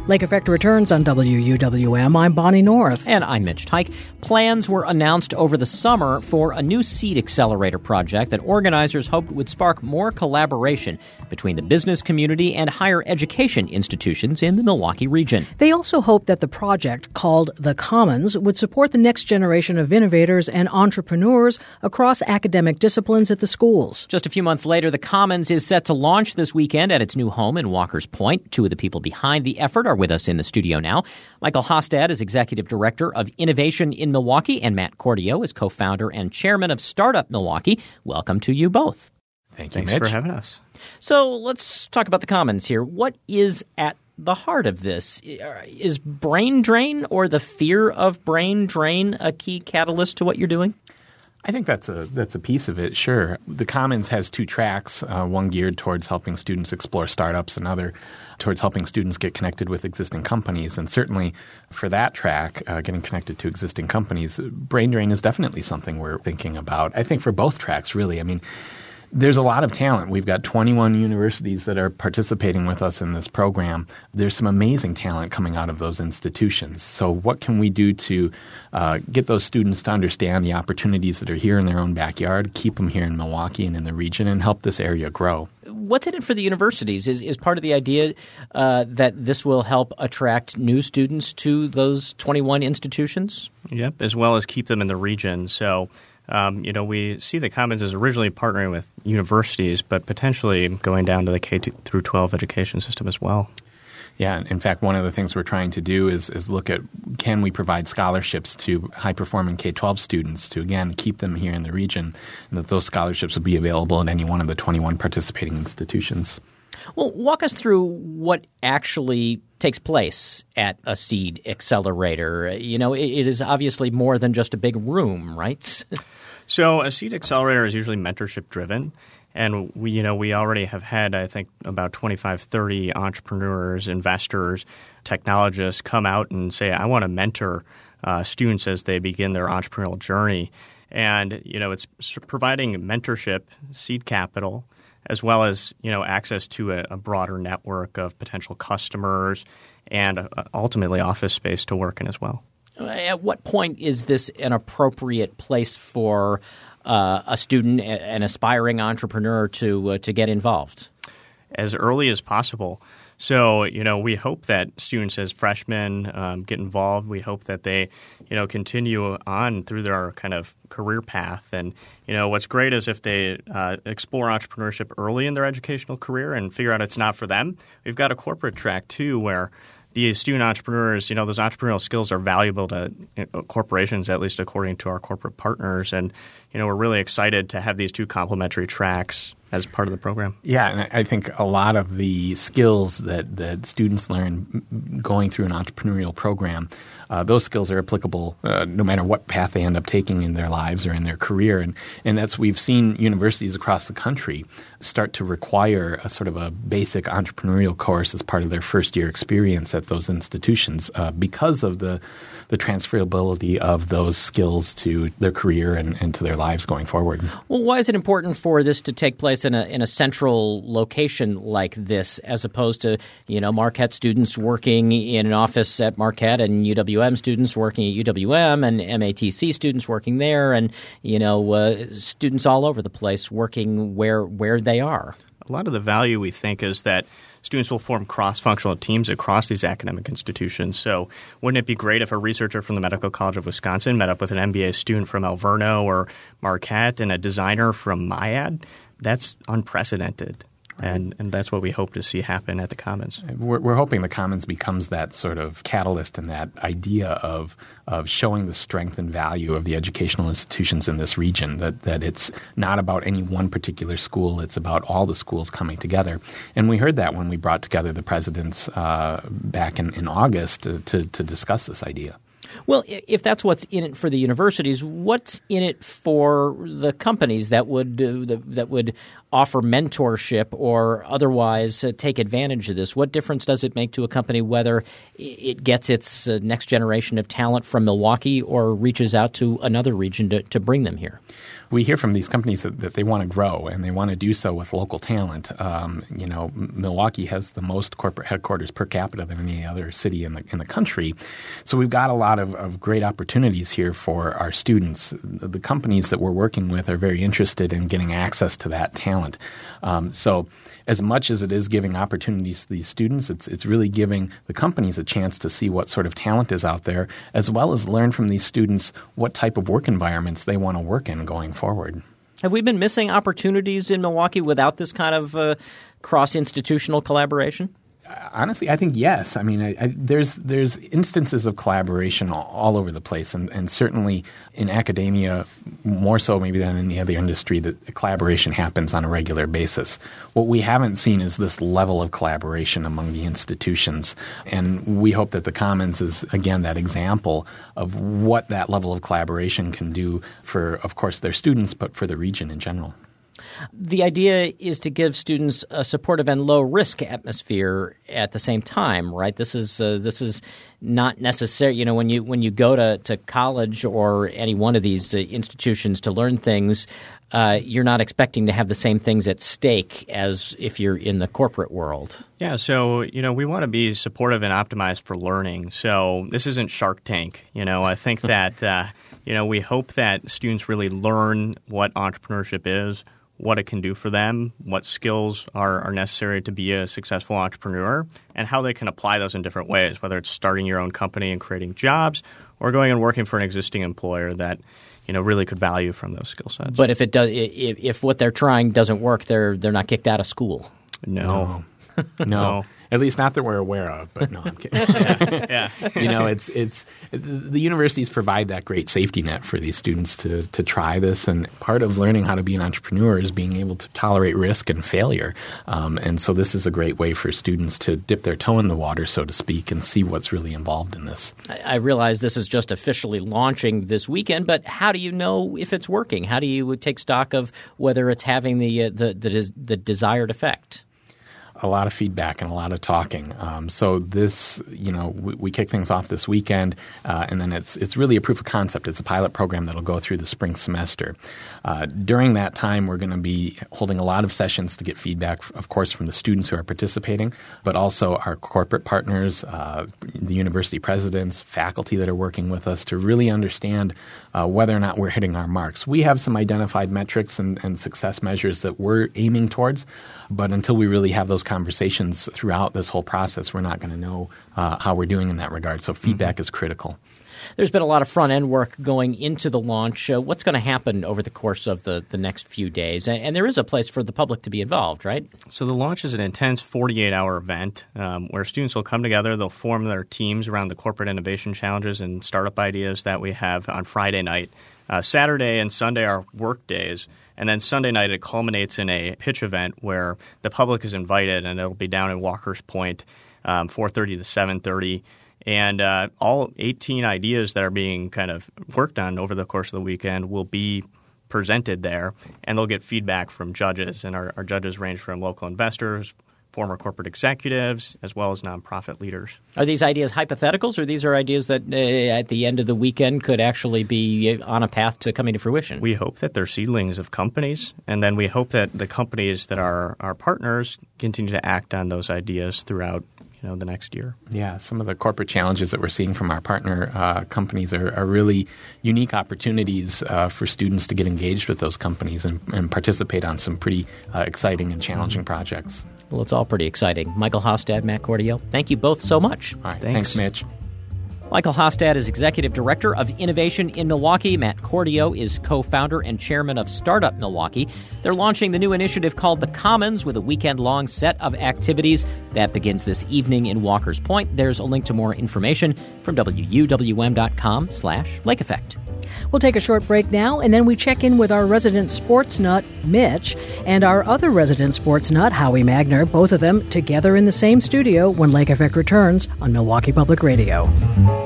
Lake Effect returns on WUWM. I'm Bonnie North. And I'm Mitch Tyke. Plans were announced over the summer for a new seed accelerator project that organizers hoped would spark more collaboration between the business community and higher education institutions in the Milwaukee region. They also hoped that the project, called The Commons, would support the next generation of innovators and entrepreneurs across academic disciplines at the schools. Just a few months later, The Commons is set to launch this weekend at its new home in Walker's Point. Two of the people behind the effort are with us in the studio now. Michael Hostad is Executive Director of Innovation in Milwaukee, and Matt Cordio is co-founder and chairman of Startup Milwaukee. Welcome to you both. Thanks Mitch. For having us. So let's talk about the Commons here. What is at the heart of this? Is brain drain or the fear of brain drain a key catalyst to what you're doing? I think that's a piece of it, sure. The Commons has two tracks, one geared towards helping students explore startups, another towards helping students get connected with existing companies. And certainly for that track, getting connected to existing companies, brain drain is definitely something we're thinking about. I think for both tracks, really. I mean, there's a lot of talent. We've got 21 universities that are participating with us in this program. There's some amazing talent coming out of those institutions. So what can we do to get those students to understand the opportunities that are here in their own backyard, keep them here in Milwaukee and in the region, and help this area grow? What's in it for the universities? Is part of the idea that this will help attract new students to those 21 institutions? Yep, as well as keep them in the region. So we see the Commons as originally partnering with universities, but potentially going down to the K through 12 education system as well. Yeah. In fact, one of the things we're trying to do is look at, can we provide scholarships to high-performing K-12 students to, again, keep them here in the region, and that those scholarships will be available at any one of the 21 participating institutions. Well, walk us through what actually takes place at a seed accelerator. You know, it is obviously more than just a big room, right? So a seed accelerator is usually mentorship driven. And we already have had, I think, about 25, 30 entrepreneurs, investors, technologists come out and say, I want to mentor students as they begin their entrepreneurial journey. And, it's providing mentorship, seed capital, as well as, access to a broader network of potential customers and ultimately office space to work in as well. At what point is this an appropriate place for a student, an aspiring entrepreneur to get involved? As early as possible. So, we hope that students as freshmen get involved. We hope that they, continue on through their kind of career path. And, what's great is if they explore entrepreneurship early in their educational career and figure out it's not for them. We've got a corporate track, too, where the student entrepreneurs, those entrepreneurial skills are valuable to corporations, at least according to our corporate partners. And, we're really excited to have these two complementary tracks as part of the program. Yeah, and I think a lot of the skills that students learn going through an entrepreneurial program, those skills are applicable no matter what path they end up taking in their lives or in their career. And that's we've seen universities across the country start to require a sort of a basic entrepreneurial course as part of their first-year experience at those institutions because of the transferability of those skills to their career and to their lives going forward. Well, why is it important for this to take place in a central location like this, as opposed to Marquette students working in an office at Marquette and UWM students working at UWM and MATC students working there, and students all over the place working where they are? A lot of the value we think is that students will form cross-functional teams across these academic institutions. So wouldn't it be great if a researcher from the Medical College of Wisconsin met up with an MBA student from Alverno or Marquette and a designer from MIAD? That's unprecedented. And that's what we hope to see happen at the Commons. We're hoping the Commons becomes that sort of catalyst and that idea of showing the strength and value of the educational institutions in this region, that it's not about any one particular school, it's about all the schools coming together. And we heard that when we brought together the presidents back in August to discuss this idea. Well, if that's what's in it for the universities, what's in it for the companies that would offer mentorship or otherwise take advantage of this? What difference does it make to a company whether it gets its next generation of talent from Milwaukee or reaches out to another region to bring them here? We hear from these companies that they want to grow, and they want to do so with local talent. Milwaukee has the most corporate headquarters per capita than any other city in the country. So we've got a lot of great opportunities here for our students. The companies that we're working with are very interested in getting access to that talent. So as much as it is giving opportunities to these students, it's really giving the companies a chance to see what sort of talent is out there, as well as learn from these students what type of work environments they want to work in going forward. Have we been missing opportunities in Milwaukee without this kind of cross-institutional collaboration? Honestly, I think yes. I mean, there's instances of collaboration all over the place, and certainly in academia, more so maybe than in the other industry, that collaboration happens on a regular basis. What we haven't seen is this level of collaboration among the institutions, and we hope that the Commons is, again, that example of what that level of collaboration can do for, of course, their students, but for the region in general. The idea is to give students a supportive and low-risk atmosphere at the same time, right? This is not necessary. When you go to college or any one of these institutions to learn things, you're not expecting to have the same things at stake as if you're in the corporate world. Yeah, so, we want to be supportive and optimized for learning. So this isn't Shark Tank. I think that, we hope that students really learn what entrepreneurship is, what it can do for them, what skills are necessary to be a successful entrepreneur, and how they can apply those in different ways, whether it's starting your own company and creating jobs or going and working for an existing employer that really could value from those skill sets. But if what they're trying doesn't work, they're not kicked out of school. No. At least not that we're aware of, but no, I'm kidding. Yeah. It's the universities provide that great safety net for these students to try this, and part of learning how to be an entrepreneur is being able to tolerate risk and failure. And so this is a great way for students to dip their toe in the water, so to speak, and see what's really involved in this. I realize this is just officially launching this weekend, but how do you know if it's working? How do you take stock of whether it's having the desired effect? A lot of feedback and a lot of talking. So this, we kick things off this weekend, and then it's really a proof of concept. It's a pilot program that'll go through the spring semester. During that time, we're going to be holding a lot of sessions to get feedback, of course, from the students who are participating, but also our corporate partners, the university presidents, faculty that are working with us to really understand whether or not we're hitting our marks. We have some identified metrics and success measures that we're aiming towards, but until we really have those conversations throughout this whole process, we're not going to know how we're doing in that regard. So feedback is critical. There's been a lot of front-end work going into the launch. What's going to happen over the course of the next few days? And there is a place for the public to be involved, right? So the launch is an intense 48-hour event where students will come together. They'll form their teams around the corporate innovation challenges and startup ideas that we have on Friday night. Saturday and Sunday are work days. And then Sunday night it culminates in a pitch event where the public is invited, and it'll be down in Walker's Point, 4:30 to 7:30. And all 18 ideas that are being kind of worked on over the course of the weekend will be presented there, and they'll get feedback from judges. And our judges range from local investors, former corporate executives, as well as nonprofit leaders. Are these ideas hypotheticals, or these are ideas that at the end of the weekend could actually be on a path to coming to fruition? We hope that they're seedlings of companies, and then we hope that the companies that are our partners continue to act on those ideas throughout the next year. Yeah, some of the corporate challenges that we're seeing from our partner companies are really unique opportunities for students to get engaged with those companies and participate on some pretty exciting and challenging projects. Well, it's all pretty exciting. Michael Hostad, Matt Cordio, thank you both so much. All right, thanks Mitch. Michael Hostad is Executive Director of Innovation in Milwaukee. Matt Cordio is co-founder and chairman of Startup Milwaukee. They're launching the new initiative called The Commons with a weekend-long set of activities that begins this evening in Walker's Point. There's a link to more information from WUWM.com/Lake Effect. We'll take a short break now, and then we check in with our resident sports nut, Mitch, and our other resident sports nut, Howie Magner, both of them together in the same studio when Lake Effect returns on Milwaukee Public Radio.